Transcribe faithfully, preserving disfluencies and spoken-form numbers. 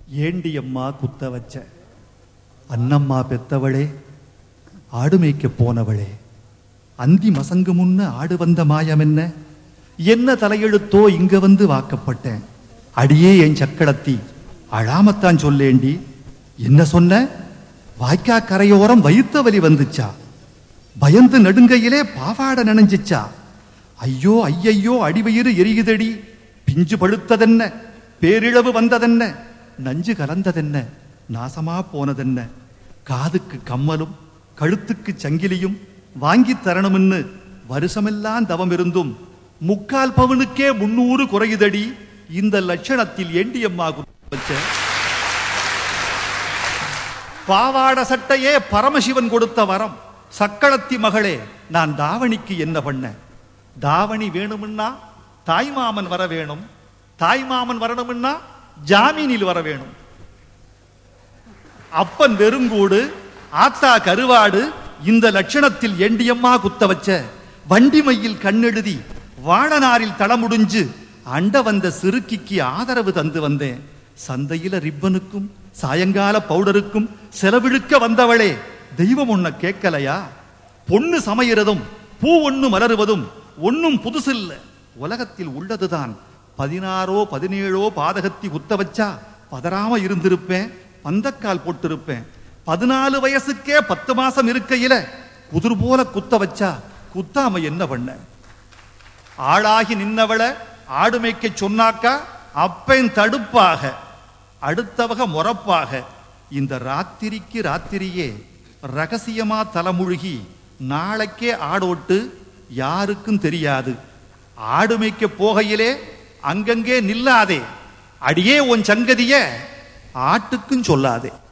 ஏண்டி அம்மா குத்த வச்ச அன்னம்மா பெத்தவளே, ஆடு மேய்க்க போனவளே, அந்தி மசங்கு முன்ன ஆடு வந்த மாயம் என்ன? என்ன தலையெழுத்தோ இங்க வந்து வாக்கப்பட்டேன். அடியே என் சக்கடத்தி, அழாமத்தான் சொல்லேண்டி. என்ன சொன்ன? வாய்க்கா கரையோரம் வைத்த வலி வந்துச்சா? பயந்து நடுங்கையிலே பாவாட நனைஞ்சிச்சா? ஐயோ ஐயையோ, அடிவயிறு எரியுதடி. பிஞ்சு பழுத்ததென்ன, பேரிழவு வந்ததென்ன, நஞ்சு கலந்ததென்ன, நாசமா போனதென்ன? காதுக்கு கம்மலும் கழுத்துக்கு சங்கிலியும் வாங்கி தரணும்னு வருஷமெல்லாம் தவம் இருந்தும் முக்கால் பவனுக்கே முன்னூறு குறையுதடி. இந்த லட்சணத்தில் ஏண்டியம்மா வச்ச பாவாட சட்டையே பரமசிவன் கொடுத்த வரம். சக்களத்தி மகளே, நான் தாவணிக்கு என்ன பண்ண? தாவணி வேணும்னா தாய்மாமன் வர வேணும், தாய்மாமன் வரணும்னா ஜாமீனில் வர வேணும். அப்பன் வெறுங்கூடு, ஆத்தா கருவாடு. இந்த லட்சணத்தில் ஏண்டியம்மா குத்த வச்ச வண்டிமையில் கண்ணெழுதி வாழனாரில் தளமுடிஞ்சு அண்ட வந்த சிறுக்கிக்கு ஆதரவு தந்து வந்தேன். சந்தையில ரிப்பனுக்கும் சாயங்கால பவுடருக்கும் செலவிழுக்க வந்தவளே, தெய்வம் ஒன்ன கேட்கலையா? பொண்ணு சமைகிறதும் பூ ஒண்ணு மலருவதும் ஒன்னும் புதுசில்ல, உலகத்தில் உள்ளதுதான். பதினாறோ பதினேழோ பாதகத்தி குத்த வச்சா பதறாம இருந்திருப்பேன், பந்தக்கால் போட்டிருப்பேன். பதினாலு வயசுக்கே பத்து மாசம் இருக்கையில குதிர் போல குத்த வச்சா குத்தாம என்ன பண்ண? ஆளாகி நின்னவள ஆடுமைக்க சொன்னாக்கா அப்பன் தடுப்பாக, அடுத்தவக முறப்பாக. இந்த ராத்திரிக்கு ராத்திரியே ரகசியமா தலைமுழுகி நாளைக்கே ஆடோட்டு யாருக்கும் தெரியாது. ஆடுமைக்க போகையிலே அங்கங்கே நில்லாதே, அடியே உன் சங்கதிய ஆட்டுக்கும் சொல்லாதே.